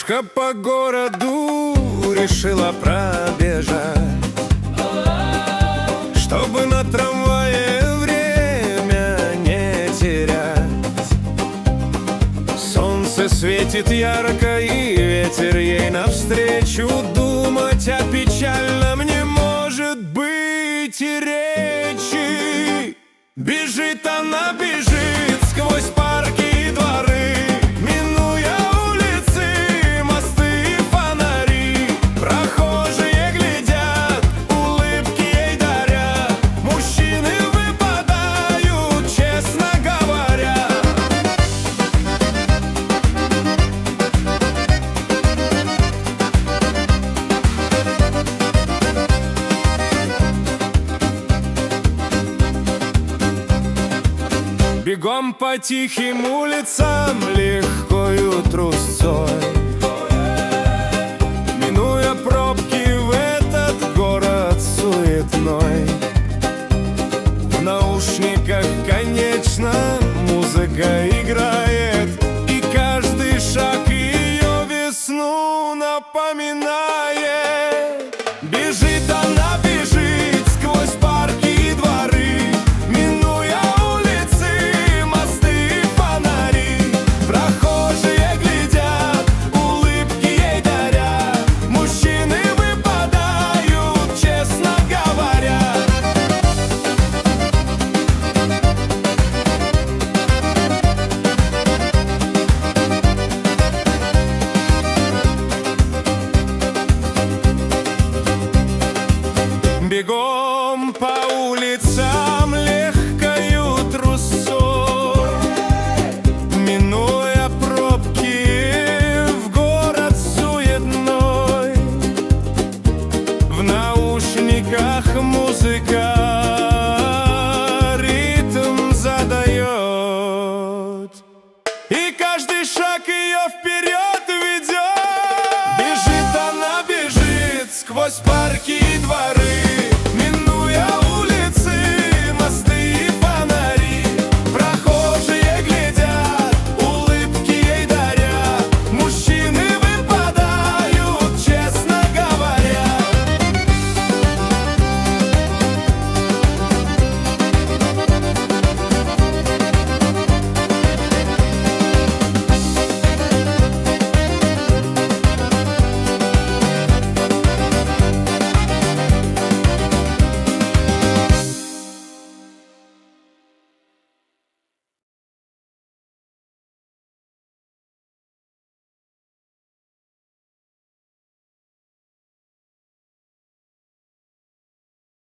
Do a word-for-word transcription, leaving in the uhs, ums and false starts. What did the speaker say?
Девушка по городу решила пробежать, чтобы на трамвае время не терять. Солнце светит ярко, и ветер ей навстречу. Думать о печальном не может быть и речи. Бежит она, бежит сквозь парки и дворы, минуя улицы, мосты и фонари. Прохожие глядят, улыбки ей дарят, мужчины выпадают, честно говоря. Бегом по тихим улицам, легкою трусцой, минуя пробки в этот город суетной. В наушниках, конечно, музыка играет, и каждый шаг ее весну напоминает. Бежит она, бежит сквозь парки и дворы, минуя улицы, мосты и фонари. Прохожие глядят, улыбки ей дарят, мужчины выпадают, честно говоря. Бегом по улицам, легкою трусцой, минуя пробки в город суетной. В наушниках музыка ритм задает, и каждый шаг ее вперед ведет. Бежит она, бежит сквозь парки и дворы,